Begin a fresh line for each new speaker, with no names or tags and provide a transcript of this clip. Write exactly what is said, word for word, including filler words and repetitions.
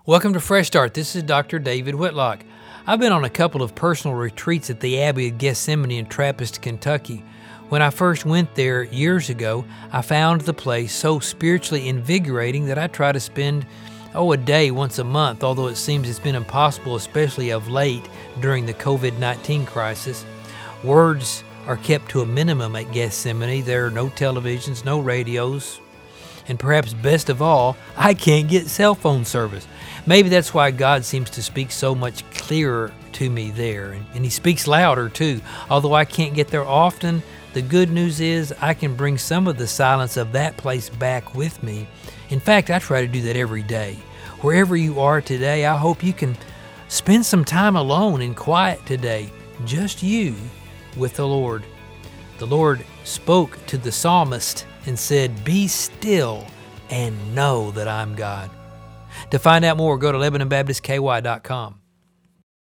Welcome to Fresh Start. This is Doctor David Whitlock. I've been on a couple of personal retreats at the Abbey of Gethsemane in Trappist, Kentucky. When I first went there years ago, I found the place so spiritually invigorating that I try to spend, oh, a day once a month, although it seems it's been impossible, especially of late during the covid nineteen crisis. Words are kept to a minimum at Gethsemane. There are no televisions, no radios, and perhaps best of all, I can't get cell phone service. Maybe that's why God seems to speak so much clearer to me there, and, and He speaks louder too. Although I can't get there often, the good news is I can bring some of the silence of that place back with me. In fact, I try to do that every day. Wherever you are today, I hope you can spend some time alone and quiet today, just you with the Lord. The Lord spoke to the psalmist and said, "Be still and know that I'm God." To find out more, go to Lebanon Baptist K Y dot com.